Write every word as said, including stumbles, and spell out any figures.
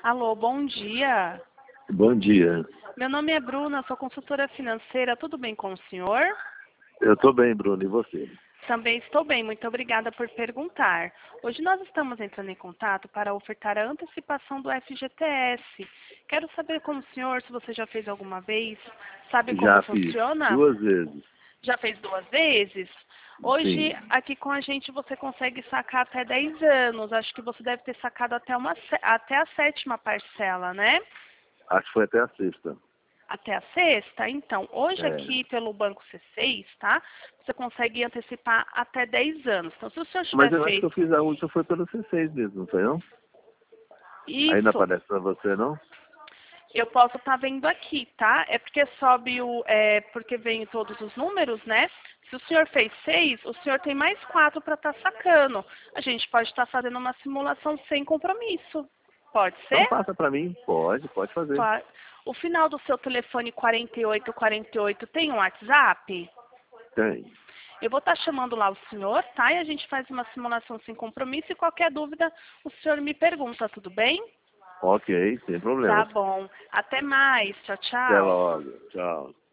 Alô, bom dia. Bom dia. Meu nome é Bruna, sou consultora financeira. Tudo bem com o senhor? Eu estou bem, Bruno, e você? Também estou bem, muito obrigada por perguntar. Hoje nós estamos entrando em contato para ofertar a antecipação do F G T S. Quero saber com o senhor se você já fez alguma vez, sabe como Já fiz funciona? duas vezes. Já fez duas vezes? Hoje, Sim, aqui com a gente, você consegue sacar até dez anos. Acho que você deve ter sacado até, uma, sé- até a sétima parcela, né? acho que foi até a sexta. Até a sexta? Então, hoje É. aqui pelo Banco C seis, tá? Você consegue antecipar até dez anos. Então, se o senhor Mas tiver eu acho que eu feito fiz a última foi pelo C seis mesmo, não foi não? Aí não isso, aparece pra você, não? eu posso estar vendo aqui, tá? É porque sobe o... É, porque vem todos os números, né? Se o senhor fez seis, o senhor tem mais quatro para estar sacando. A gente pode estar fazendo uma simulação sem compromisso. Pode Então ser? passa pra mim. Pode, pode fazer. Claro. O final do seu telefone quarenta e oito quarenta e oito tem um WhatsApp? Tem. Eu vou estar chamando lá o senhor, tá? E a gente faz uma simulação sem compromisso e qualquer dúvida o senhor me pergunta, tudo bem? Ok, sem Tá problema. bom. Até mais. Tchau, Até tchau. logo. Tchau.